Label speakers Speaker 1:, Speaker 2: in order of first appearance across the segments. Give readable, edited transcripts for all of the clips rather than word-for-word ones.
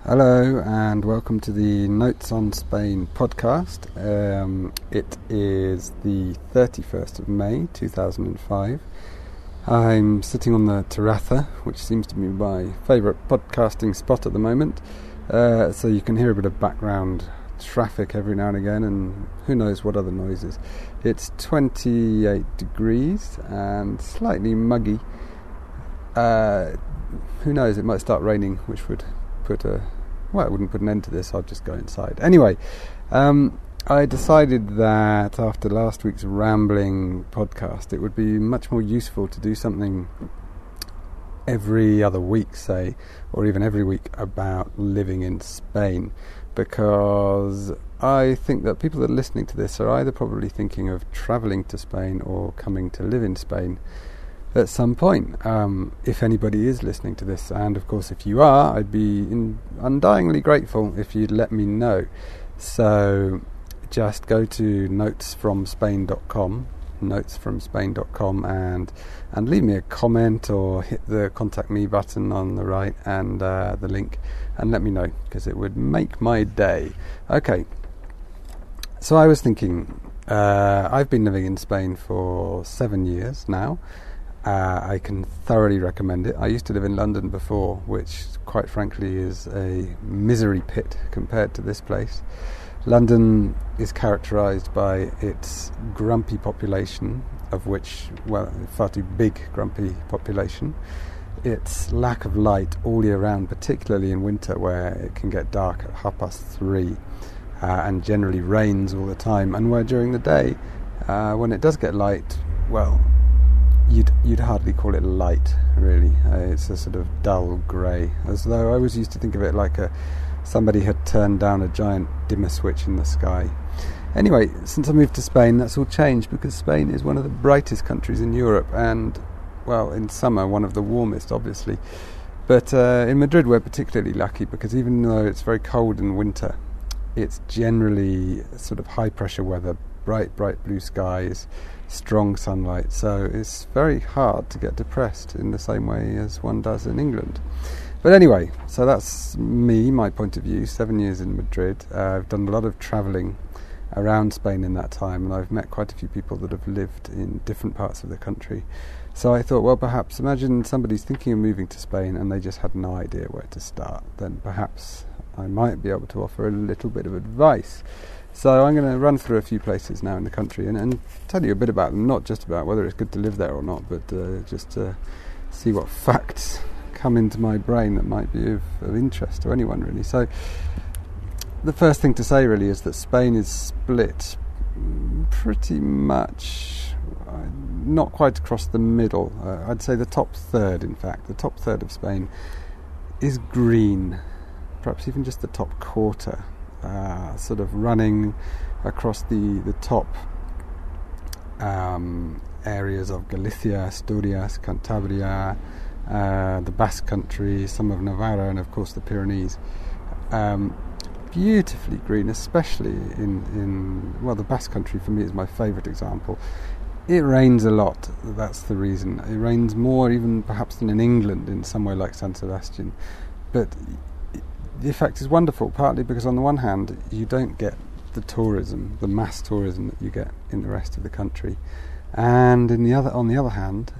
Speaker 1: Hello and welcome to the Notes on Spain podcast. It is the 31st of May 2005. I'm sitting on the terraza, which seems to be my favourite podcasting spot at the moment, so you can hear a bit of background traffic every now and again and who knows what other noises. It's 28 degrees and slightly muggy. Who knows, it might start raining, which would put it wouldn't put an end to this. I'll just go inside. Anyway, I decided that after last week's rambling podcast, it would be much more useful to do something every other week, say, or even every week about living in Spain, because I think that people that are listening to this are either probably thinking of travelling to Spain or coming to live in Spain at some point, if anybody is listening to this. And of course, if you are, I'd be undyingly grateful if you'd let me know. So just go to notesfromspain.com and leave me a comment or hit the contact me button on the right and the link and let me know, because it would make my day. Okay, so I was thinking, I've been living in Spain for 7 years now. I can thoroughly recommend it. I used to live in London before, which quite frankly is a misery pit compared to this place. London is characterised by its grumpy population, of which, far too big grumpy population. Its lack of light all year round, particularly in winter where it can get dark at 3:30 and generally rains all the time, and where during the day, when it does get light, You'd hardly call it light, really. It's a sort of dull grey, as though I always used to think of it like somebody had turned down a giant dimmer switch in the sky. Anyway, since I moved to Spain, that's all changed, because Spain is one of the brightest countries in Europe, and, in summer, one of the warmest, obviously. But in Madrid, we're particularly lucky, because even though it's very cold in winter, it's generally sort of high-pressure weather, bright blue skies, strong sunlight, so it's very hard to get depressed in the same way as one does in England. But anyway, so that's my point of view. 7 years in Madrid. I've done a lot of travelling around Spain in that time, and I've met quite a few people that have lived in different parts of the country. So I thought, perhaps imagine somebody's thinking of moving to Spain and they just had no idea where to start. Then perhaps I might be able to offer a little bit of advice. So I'm going to run through a few places now in the country and tell you a bit about them, not just about whether it's good to live there or not, but just to see what facts come into my brain that might be of interest to anyone, really. So the first thing to say, really, is that Spain is split pretty much, not quite across the middle. I'd say the top third, in fact. The top third of Spain is green, perhaps even just the top quarter. Sort of running across the top areas of Galicia, Asturias, Cantabria, the Basque Country, some of Navarra, and of course the Pyrenees. Beautifully green, especially in the Basque Country for me is my favourite example. It rains a lot, that's the reason. It rains more even perhaps than in England, in somewhere like San Sebastian. But the effect is wonderful, partly because on the one hand you don't get the tourism, the mass tourism that you get in the rest of the country, and on the other hand,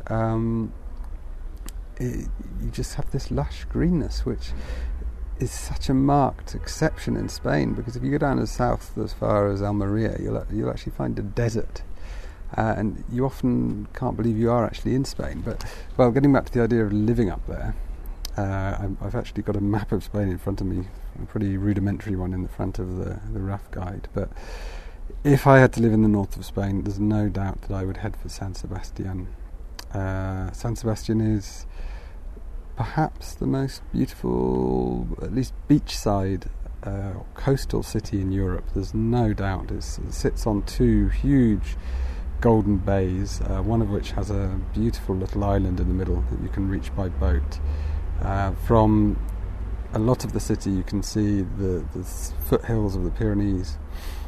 Speaker 1: you just have this lush greenness, which is such a marked exception in Spain. Because if you go down as south as far as Almeria, you'll actually find a desert, and you often can't believe you are actually in Spain. But getting back to the idea of living up there. I've actually got a map of Spain in front of me, a pretty rudimentary one in the front of the rough guide. But if I had to live in the north of Spain, there's no doubt that I would head for San Sebastian. San Sebastian is perhaps the most beautiful, at least beachside, coastal city in Europe. There's no doubt. It sits on two huge golden bays, one of which has a beautiful little island in the middle that you can reach by boat. From a lot of the city you can see the foothills of the Pyrenees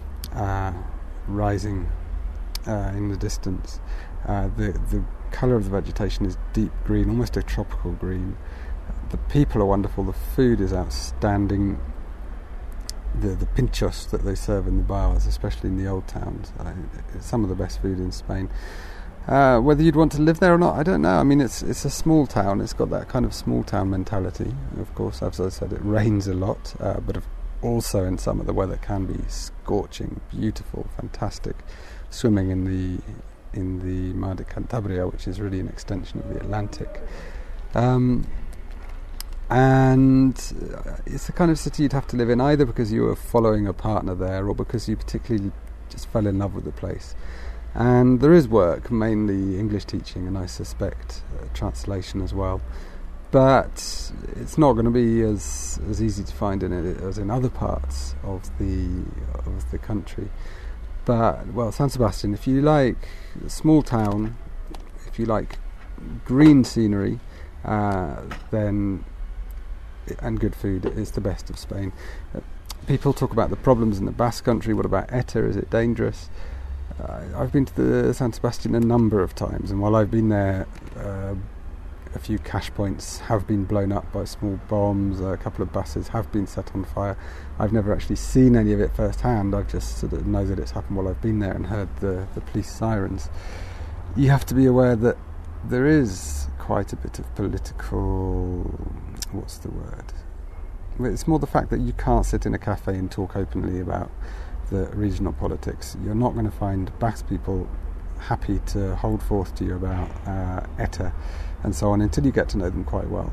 Speaker 1: rising in the distance. The colour of the vegetation is deep green, almost a tropical green. The people are wonderful. The food is outstanding. The pinchos that they serve in the bars, especially in the old towns, it's some of the best food in Spain. Whether you'd want to live there or not, I don't know. I mean, it's a small town. It's got that kind of small town mentality. Of course, as I said, it rains a lot, but also in summer the weather can be scorching, beautiful, fantastic. Swimming in the Mar de Cantabria, which is really an extension of the Atlantic. And it's the kind of city you'd have to live in either because you were following a partner there or because you particularly just fell in love with the place. And there is work, mainly English teaching, and I suspect translation as well. But it's not going to be as easy to find in it as in other parts of the country. But, well, San Sebastian, if you like a small town, if you like green scenery, then and good food, it's the best of Spain. People talk about the problems in the Basque Country. What about ETA? Is it dangerous? I've been to the San Sebastian a number of times, and while I've been there, a few cash points have been blown up by small bombs, a couple of buses have been set on fire. I've never actually seen any of it firsthand. I've just sort of know that it's happened while I've been there and heard the police sirens. You have to be aware that there is quite a bit of political... what's the word? It's more the fact that you can't sit in a cafe and talk openly about the regional politics. You're not going to find Basque people happy to hold forth to you about ETA and so on until you get to know them quite well.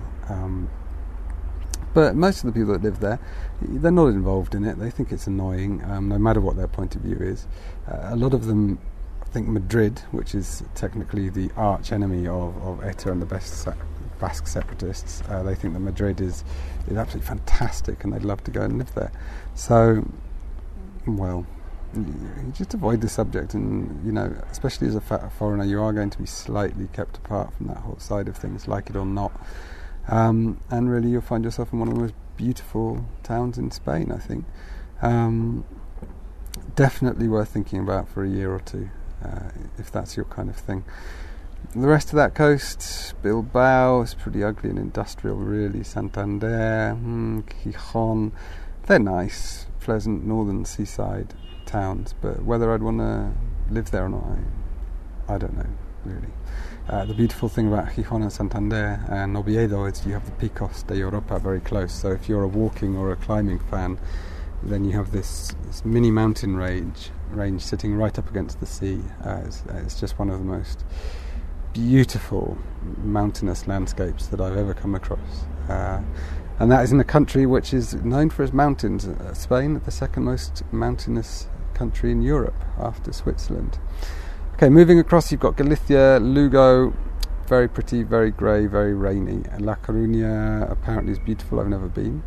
Speaker 1: But most of the people that live there, they're not involved in it. They think it's annoying, no matter what their point of view is. A lot of them think Madrid, which is technically the arch enemy of ETA and the Basque separatists, they think that Madrid is absolutely fantastic and they'd love to go and live there. So, well, you just avoid the subject, and especially as a foreigner, you are going to be slightly kept apart from that whole side of things, like it or not. And really, you'll find yourself in one of the most beautiful towns in Spain, I think. Definitely worth thinking about for a year or two, if that's your kind of thing. The rest of that coast, Bilbao, is pretty ugly and industrial, really. Santander, Gijón, they're nice, pleasant northern seaside towns, but whether I'd want to live there or not, I don't know, really. The beautiful thing about Gijón and Santander and Oviedo is you have the Picos de Europa very close, so if you're a walking or a climbing fan, then you have this mini mountain range sitting right up against the sea. It's just one of the most beautiful mountainous landscapes that I've ever come across. And that is in a country which is known for its mountains. Spain, the second most mountainous country in Europe after Switzerland. Okay, moving across, you've got Galicia, Lugo, very pretty, very grey, very rainy. And La Coruña apparently is beautiful. I've never been.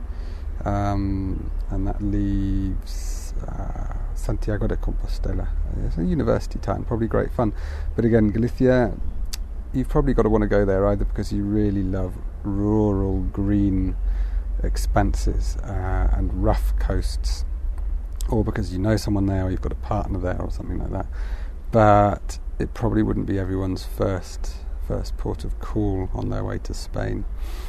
Speaker 1: And that leaves Santiago de Compostela. It's a university town, probably great fun. But again, Galicia, you've probably got to want to go there either because you really love rural green expanses and rough coasts, or because you know someone there or you've got a partner there or something like that. But it probably wouldn't be everyone's first port of call on their way to Spain.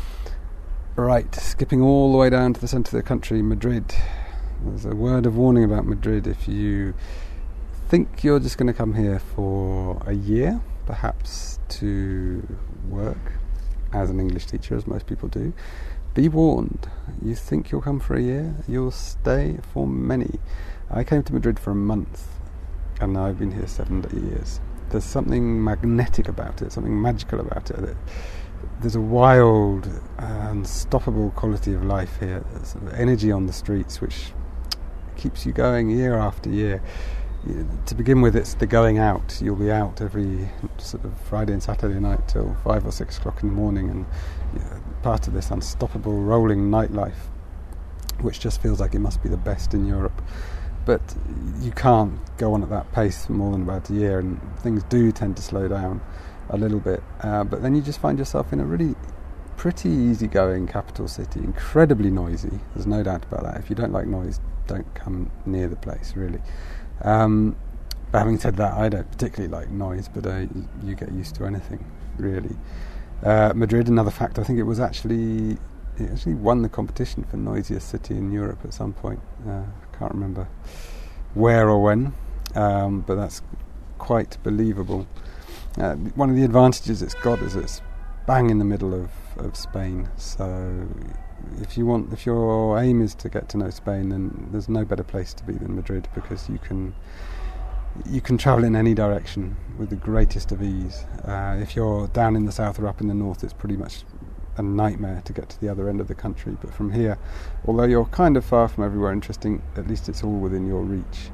Speaker 1: Right, skipping all the way down to the centre of the country, Madrid. There's a word of warning about Madrid. If you think you're just going to come here for a year, perhaps to work as an English teacher, as most people do, be warned. You think you'll come for a year, you'll stay for many. I came to Madrid for a month, and now I've been here 7 years. There's something magnetic about it, something magical about it. There's a wild, unstoppable quality of life here. There's sort of energy on the streets which keeps you going year after year. To begin with, it's the going out. You'll be out every sort of Friday and Saturday night till 5 or 6 o'clock in the morning, and part of this unstoppable rolling nightlife, which just feels like it must be the best in Europe. But you can't go on at that pace for more than about a year, and things do tend to slow down a little bit. But then you just find yourself in a really pretty easygoing capital city, incredibly noisy. There's no doubt about that. If you don't like noise, don't come near the place, really. But having said that, I don't particularly like noise, but you get used to anything, really. Madrid, another fact, I think it was actually it actually won the competition for noisiest city in Europe at some point. I can't remember where or when, but that's quite believable. One of the advantages it's got is it's bang in the middle of Spain. So if your aim is to get to know Spain, then there's no better place to be than Madrid, because you can travel in any direction with the greatest of ease. If you're down in the south or up in the north, it's pretty much a nightmare to get to the other end of the country. But from here, although you're kind of far from everywhere interesting, at least it's all within your reach.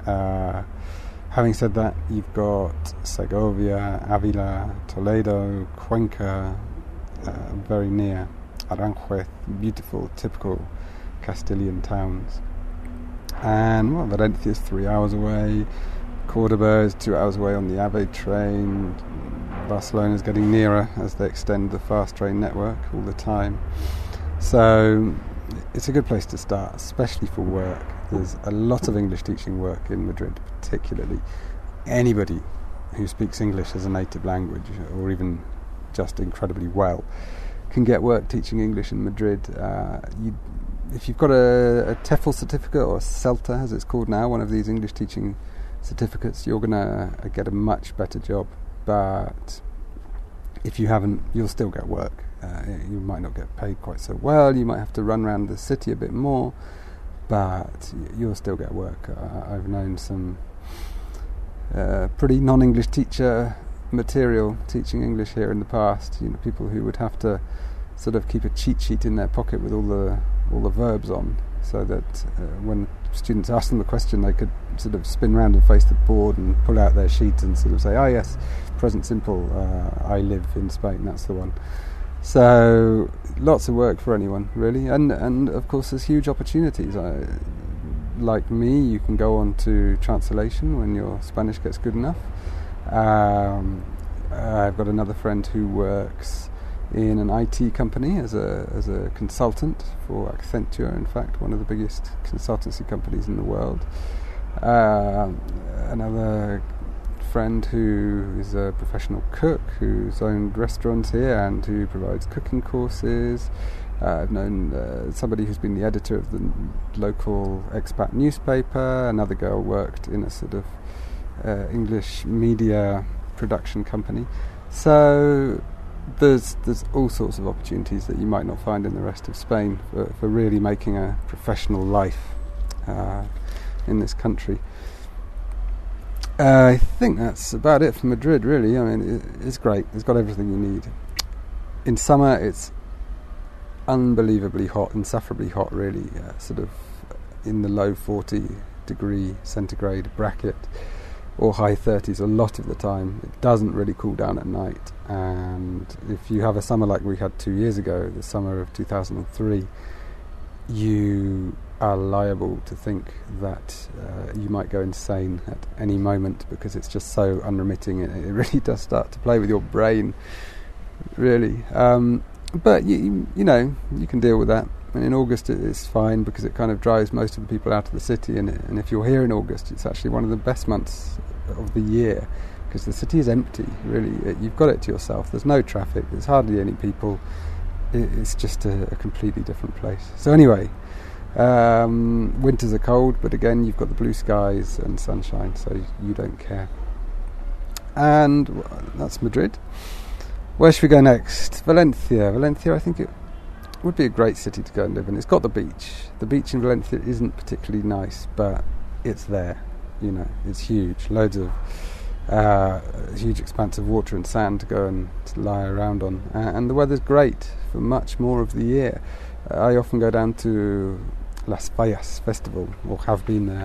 Speaker 1: Having said that, you've got Segovia, Avila, Toledo, Cuenca, very near, Aranjuez, beautiful, typical Castilian towns. And, well, Valencia is 3 hours away, Cordoba is 2 hours away on the AVE train, Barcelona is getting nearer as they extend the fast train network all the time. So it's a good place to start, especially for work. There's a lot of English teaching work in Madrid, particularly. Anybody who speaks English as a native language, or even just incredibly well, can get work teaching English in Madrid. If you've got a TEFL certificate, or a CELTA as it's called now, one of these English teaching certificates, you're going to get a much better job. But if you haven't, you'll still get work. You might not get paid quite so well, you might have to run around the city a bit more, but you'll still get work. I've known some pretty non-English teacher material teaching English here in the past. People who would have to sort of keep a cheat sheet in their pocket with all the verbs on, so that when students ask them the question, they could sort of spin round and face the board and pull out their sheet and sort of say, yes, present simple, I live in Spain, that's the one. So lots of work for anyone, really, and of course there's huge opportunities. Like me, you can go on to translation when your Spanish gets good enough. I've got another friend who works in an IT company as a consultant for Accenture, in fact, one of the biggest consultancy companies in the world. Another friend who is a professional cook who's owned restaurants here and who provides cooking courses. I've known somebody who's been the editor of the local expat newspaper. Another girl worked in a sort of English media production company. So there's all sorts of opportunities that you might not find in the rest of Spain for really making a professional life in this country. I think that's about it for Madrid, really. I mean, it's great. It's got everything you need. In summer, it's unbelievably hot, insufferably hot, really, sort of in the low 40 degree centigrade bracket, or high 30s a lot of the time. It doesn't really cool down at night, and if you have a summer like we had 2 years ago, the summer of 2003, you are liable to think that you might go insane at any moment, because it's just so unremitting. It really does start to play with your brain, really. But you know, you can deal with that. And in August it's fine, because it kind of drives most of the people out of the city, and if you're here in August, it's actually one of the best months of the year, because the city is empty, really. You've got it to yourself. There's no traffic, there's hardly any people. It's just a completely different place. So anyway, winters are cold, but again, you've got the blue skies and sunshine, so you don't care. And that's Madrid. Where should we go next? Valencia. Valencia, I think it would be a great city to go and live in. It's got the beach. The beach in Valencia isn't particularly nice, but it's there. You know, it's huge. Loads of huge expanse of water and sand to go and to lie around on. And the weather's great for much more of the year. I often go down to Las Fallas Festival, or have been there,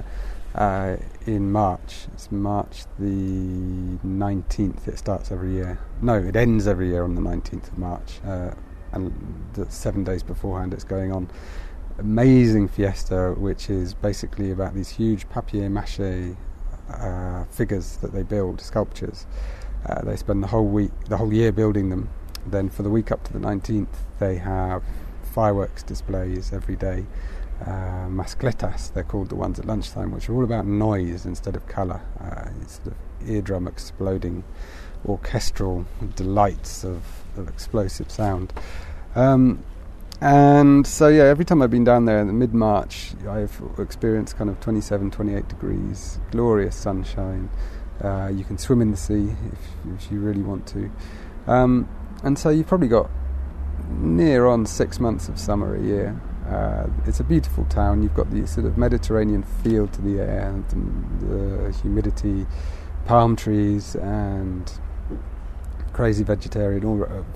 Speaker 1: in March. It's March the 19th. It starts every year. No, it ends every year on the 19th of March. And the 7 days beforehand it's going on. Amazing fiesta, which is basically about these huge papier-mâché figures that they build, sculptures. They spend the whole year building them. Then for the week up to the 19th, they have fireworks displays every day. Mascletas, they're called, the ones at lunchtime, which are all about noise instead of colour. It's sort of eardrum exploding, orchestral delights of explosive sound. And so, yeah, every time I've been down there in mid-March, I've experienced kind of 27, 28 degrees, glorious sunshine. You can swim in the sea if you really want to. And so you've probably got near on 6 months of summer a year. It's a beautiful town. You've got the sort of Mediterranean feel to the air, and the humidity, palm trees, and crazy vegetation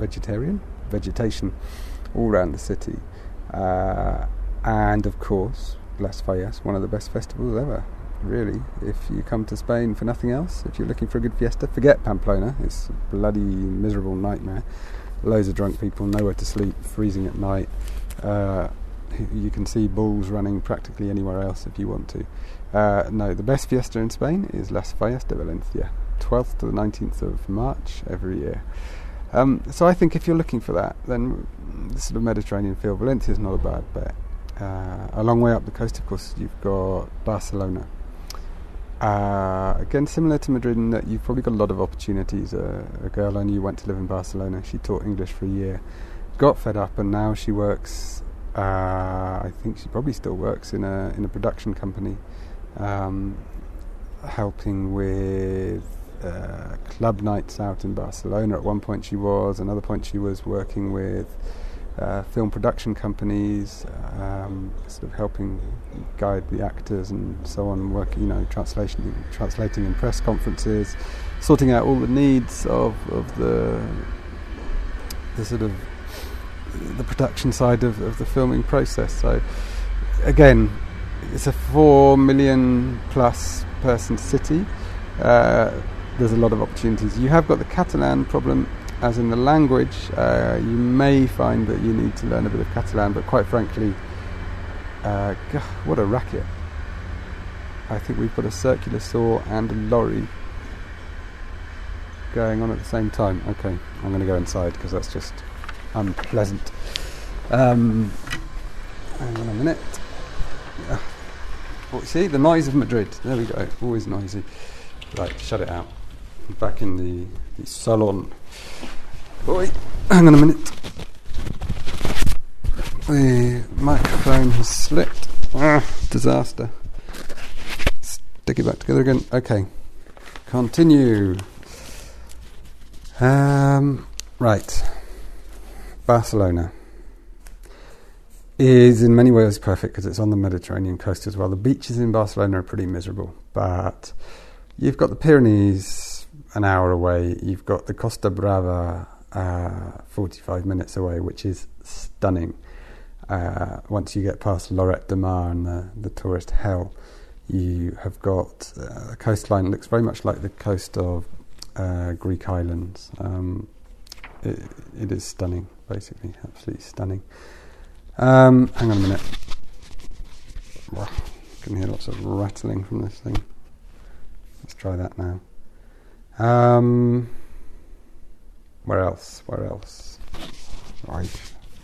Speaker 1: all around the city, and of course Las Fallas, one of the best festivals ever, really. If you come to Spain for nothing else, if you're looking for a good fiesta, forget Pamplona. It's a bloody miserable nightmare. Loads of drunk people, nowhere to sleep, freezing at night. You can see bulls running practically anywhere else if you want to. No, the best fiesta in Spain is Las Fallas de Valencia, 12th to the 19th of March every year. So I think if you're looking for that, then the sort of Mediterranean feel, Valencia is not a bad bet. A long way up the coast, of course, you've got Barcelona. Again, similar to Madrid in that you've probably got a lot of opportunities. A girl I knew went to live in Barcelona. She taught English for a year, got fed up, and now she works. I think she probably still works in a production company, helping with club nights out in Barcelona. At one point she was, another point she was working with film production companies, sort of helping guide the actors and so on, translating in press conferences, sorting out all the needs of the sort of the production side of the filming process. So again, it's a 4 million plus person city. There's a lot of opportunities. You have got the Catalan problem, as in the language. You may find that you need to learn a bit of Catalan, but quite frankly, God, what a racket. I think we've got a circular saw and a lorry going on at the same time. Okay, I'm going to go inside because that's just unpleasant. Hang on a minute. Oh, see, the noise of Madrid. There we go. Always noisy. Right, shut it out. Back in the salon. Oi, hang on a minute. The microphone has slipped. Disaster. Stick it back together again. Okay, continue. Right. Barcelona is in many ways perfect because it's on the Mediterranean coast as well. The beaches in Barcelona are pretty miserable, but you've got the Pyrenees an hour away. You've got the Costa Brava 45 minutes away, which is stunning. Once you get past Lloret de Mar and the tourist hell, you have got a coastline that looks very much like the coast of Greek islands. It is stunning, basically, absolutely stunning. Hang on a minute. I can hear lots of rattling from this thing. Let's try that now. Where else? Right.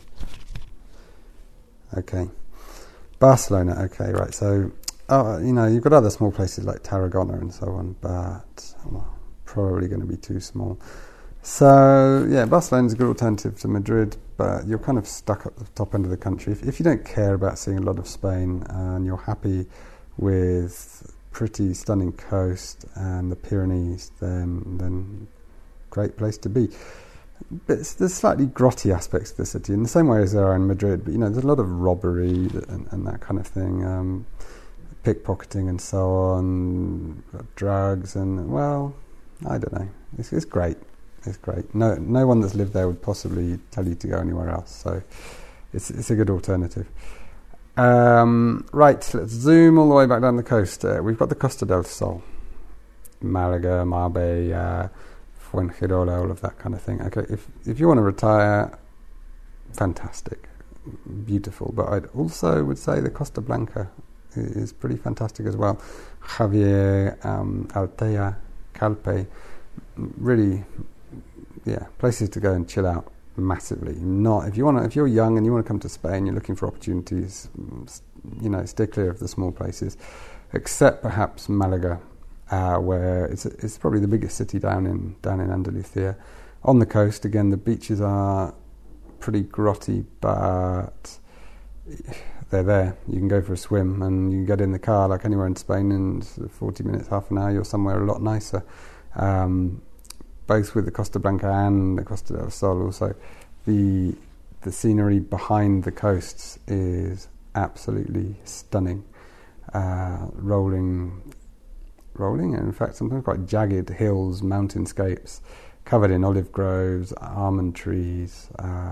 Speaker 1: Okay. Barcelona, okay, right. So, you've got other small places like Tarragona and so on, but probably going to be too small. So, yeah, Barcelona's a good alternative to Madrid, but you're kind of stuck at the top end of the country. If you don't care about seeing a lot of Spain and you're happy with pretty stunning coast and the Pyrenees, then great place to be. But there's slightly grotty aspects to the city in the same way as there are in Madrid, but there's a lot of robbery and that kind of thing, pickpocketing and so on, drugs, and well, I don't know. It's great. It's great. No one that's lived there would possibly tell you to go anywhere else, so it's a good alternative. Right, let's zoom all the way back down the coast. We've got the Costa del Sol, Malaga, Marbella, Fuengirola, all of that kind of thing. Okay, if you want to retire, fantastic, beautiful. But I'd also would say the Costa Blanca is pretty fantastic as well. Javier, Altea, Calpe, really, yeah, places to go and chill out massively. If you're young and you want to come to Spain, you're looking for opportunities, stay clear of the small places, except perhaps Malaga, where it's probably the biggest city down in Andalusia. On the coast, again, the beaches are pretty grotty, but they're there. You can go for a swim and you can get in the car like anywhere in Spain in 40 minutes, half an hour, you're somewhere a lot nicer. Both with the Costa Blanca and the Costa del Sol also. The scenery behind the coasts is absolutely stunning. Rolling, and in fact sometimes quite jagged hills, mountainscapes, covered in olive groves, almond trees.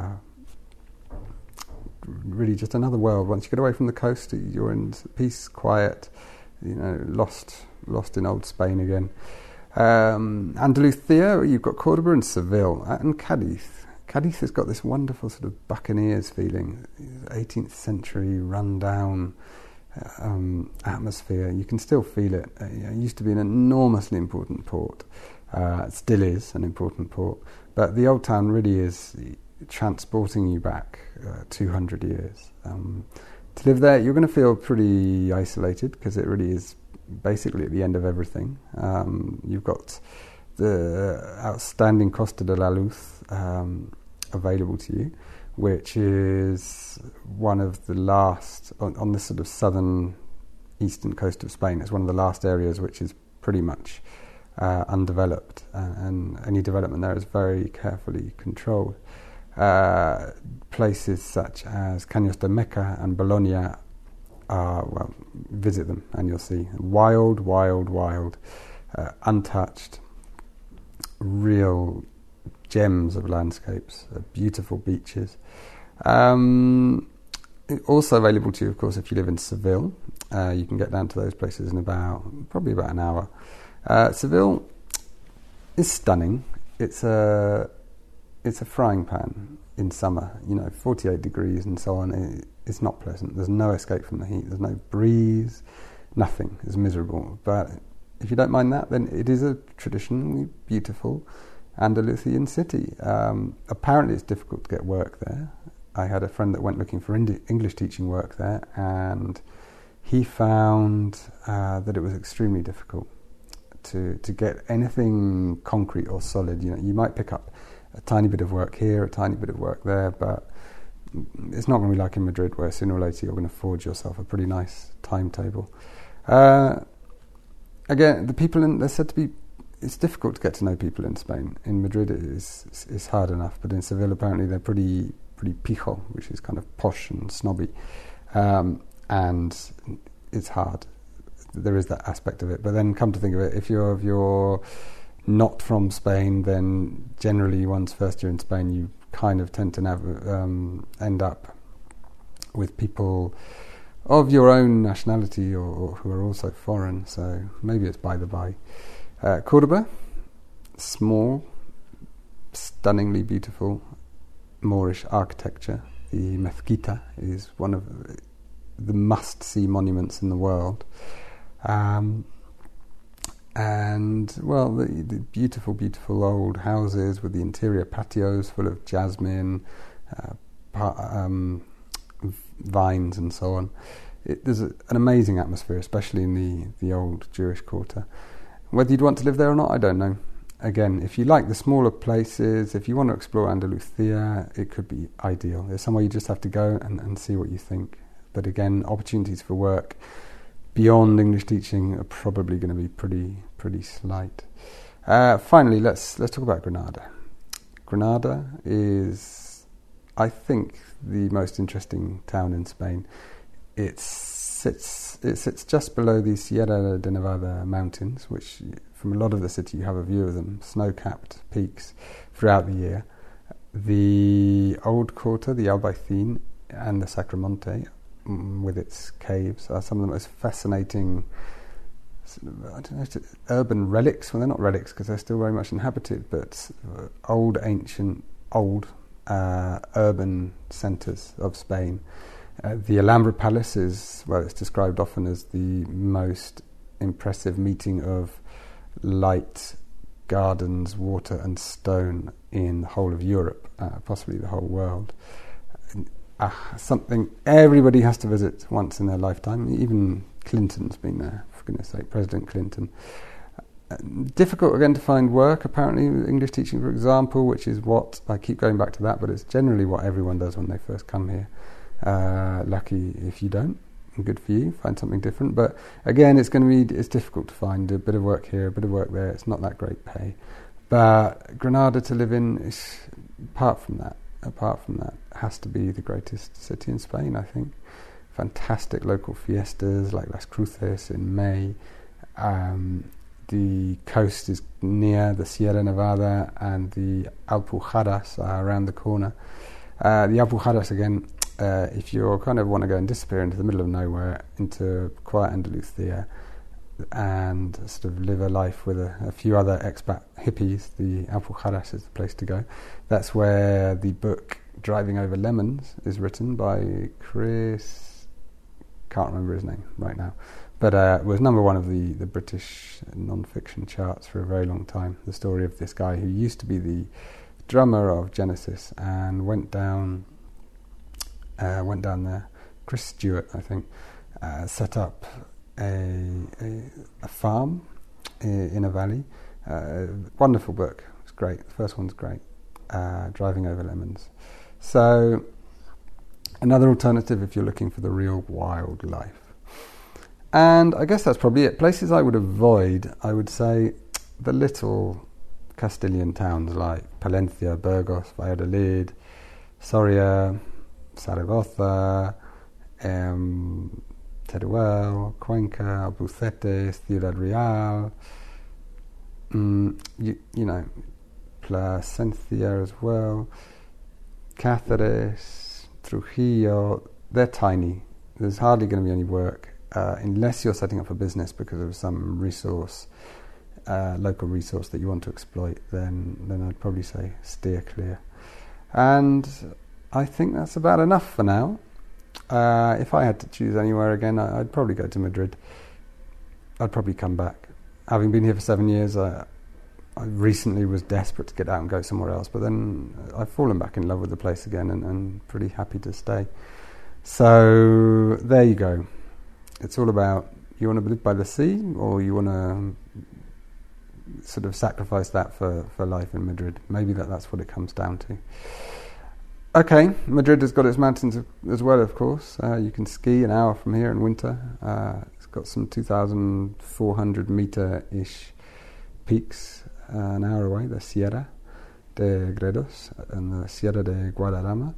Speaker 1: Really just another world. Once you get away from the coast, you're in peace, quiet, lost in old Spain again. Andalusia, you've got Cordoba and Seville, and Cadiz. Cadiz has got this wonderful sort of buccaneers feeling, 18th century run-down atmosphere. You can still feel it. It used to be an enormously important port. It still is an important port. But the old town really is transporting you back 200 years. To live there, you're going to feel pretty isolated because it really is basically at the end of everything. You've got the outstanding Costa de la Luz available to you, which is one of the last, on this sort of southern eastern coast of Spain, it's one of the last areas which is pretty much undeveloped, and any development there is very carefully controlled. Places such as Caños de Meca and Bologna are, visit them and you'll see wild, untouched, real gems of landscapes, beautiful beaches. Also available to you, of course, if you live in Seville. You can get down to those places in probably about an hour. Seville is stunning. It's a frying pan in summer, 48 degrees and so on. It's not pleasant. There's no escape from the heat. There's no breeze. Nothing. It's miserable. But if you don't mind that, then it is a traditionally beautiful Andalusian city. Apparently it's difficult to get work there. I had a friend that went looking for English teaching work there, and he found that it was extremely difficult to get anything concrete or solid. You might pick up a tiny bit of work here, a tiny bit of work there, but it's not going to be like in Madrid, where sooner or later you're going to forge yourself a pretty nice timetable. Again, the people they're said to be. It's difficult to get to know people in Spain. In Madrid, it's hard enough, but in Seville, apparently they're pretty pijo, which is kind of posh and snobby, and it's hard. There is that aspect of it. But then, come to think of it, if you're not from Spain, then generally, once first year in Spain, you kind of tend to end up with people of your own nationality or who are also foreign. So maybe it's by the by. Cordoba, small, stunningly beautiful Moorish architecture. The Mezquita is one of the must-see monuments in the world. The beautiful old houses with the interior patios full of jasmine, vines and so on. There's an amazing atmosphere, especially in the old Jewish quarter. Whether you'd want to live there or not, I don't know. Again, if you like the smaller places, if you want to explore Andalusia, it could be ideal. There's somewhere you just have to go and see what you think. But again, opportunities for work beyond English teaching are probably going to be pretty slight. Finally, let's talk about Granada. Granada is, I think, the most interesting town in Spain. It sits just below the Sierra de Nevada mountains, which from a lot of the city you have a view of them, snow-capped peaks throughout the year. The old quarter, the Albaicín and the Sacromonte, with its caves, are some of the most fascinating urban relics. Well, they're not relics because they're still very much inhabited, but ancient urban centres of Spain. The Alhambra Palace is, it's described often as the most impressive meeting of light, gardens, water and stone in the whole of Europe, possibly the whole world. Something everybody has to visit once in their lifetime. Even Clinton's been there, for goodness sake, President Clinton. Difficult again to find work, apparently, English teaching, for example, which is what I keep going back to that, but it's generally what everyone does when they first come here. Lucky if you don't, good for you, find something different. But again, it's difficult to find a bit of work here, a bit of work there. It's not that great pay. But Granada to live in, is, apart from that, has to be the greatest city in Spain, I think. Fantastic local fiestas like Las Cruces in May. The coast is near the Sierra Nevada, and the Alpujarras are around the corner. The Alpujarras, again, if you kind of want to go and disappear into the middle of nowhere, into quiet Andalusia, and sort of live a life with a few other expat hippies, the Alpujarras is the place to go. That's where the book Driving Over Lemons is written by Chris, can't remember his name right now, but it was number one of the British non-fiction charts for a very long time. The story of this guy who used to be the drummer of Genesis and went down there. Chris Stewart, I think, set up a farm in a valley. Wonderful book. It's great. The first one's great. Driving Over Lemons. So another alternative if you're looking for the real wildlife. And I guess that's probably it. Places I would avoid, I would say the little Castilian towns like Palencia, Burgos, Valladolid, Soria, Zaragoza, Teruel, Cuenca, Albacete, Ciudad Real, you know, Plasencia as well, Cáceres, Trujillo. They're tiny. There's hardly going to be any work unless you're setting up a business because of some resource, local resource that you want to exploit. Then I'd probably say steer clear. And I think that's about enough for now. If I had to choose anywhere again, I'd probably go to Madrid. I'd probably come back. Having been here for 7 years, I recently was desperate to get out and go somewhere else, but then I've fallen back in love with the place again and pretty happy to stay. So there you go. It's all about, you want to live by the sea, or you want to sort of sacrifice that for life in Madrid. Maybe that's what it comes down to. Okay, Madrid has got its mountains as well, of course. You can ski an hour from here in winter. It's got some 2,400 metre-ish peaks an hour away, the Sierra de Gredos and the Sierra de Guadarrama.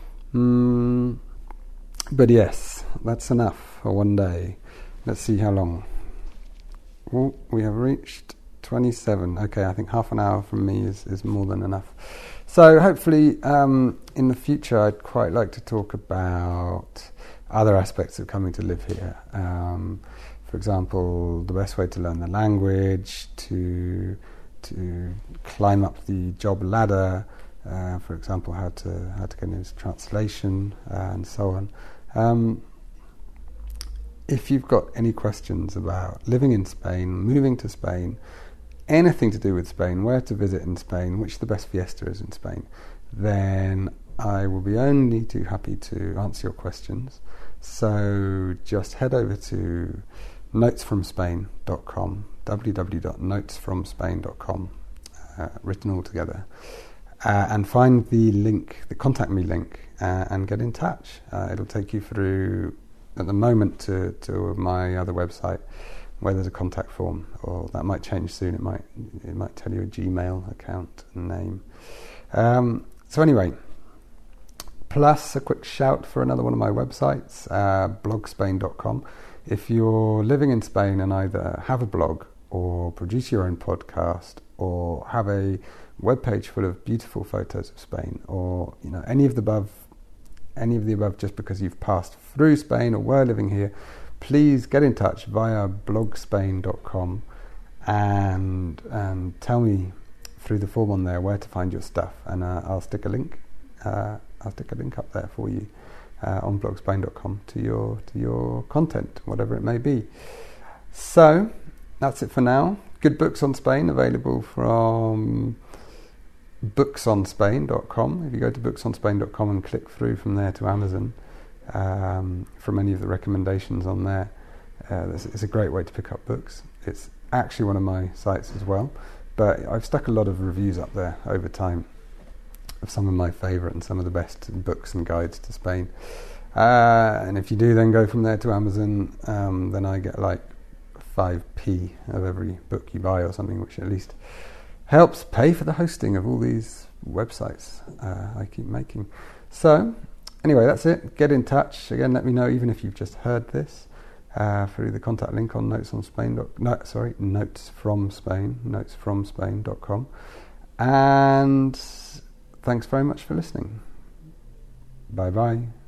Speaker 1: But yes, that's enough for one day. Let's see how long. Well, we have reached 27. Okay, I think half an hour from me is more than enough. So hopefully in the future I'd quite like to talk about other aspects of coming to live here. For example, the best way to learn the language, to climb up the job ladder, for example, how to get into translation, and so on. If you've got any questions about living in Spain, moving to Spain, anything to do with Spain, where to visit in Spain, which the best fiesta is in Spain, then I will be only too happy to answer your questions. So just head over to notesfromspain.com, www.notesfromspain.com, written all together, and find the link, the contact me link, and get in touch. It'll take you through, at the moment, to my other website, where there's a contact form, or that might change soon. It might tell you a Gmail account and name. So anyway, plus a quick shout for another one of my websites, blogspain.com. If you're living in Spain and either have a blog or produce your own podcast or have a webpage full of beautiful photos of Spain, or any of the above just because you've passed through Spain or were living here, please get in touch via blogspain.com and tell me through the form on there where to find your stuff, and I'll stick a link. I'll stick a link up there for you on blogspain.com to your content, whatever it may be. So that's it for now. Good books on Spain available from booksonspain.com. If you go to booksonspain.com and click through from there to Amazon, from any of the recommendations on there, it's a great way to pick up books. It's actually one of my sites as well, but I've stuck a lot of reviews up there over time of some of my favourite and some of the best books and guides to Spain. And if you do then go from there to Amazon, then I get like 5p of every book you buy or something, which at least helps pay for the hosting of all these websites I keep making. So anyway, that's it. Get in touch. Again, let me know, even if you've just heard this, through the contact link on notesfromspain.com. And thanks very much for listening. Bye bye.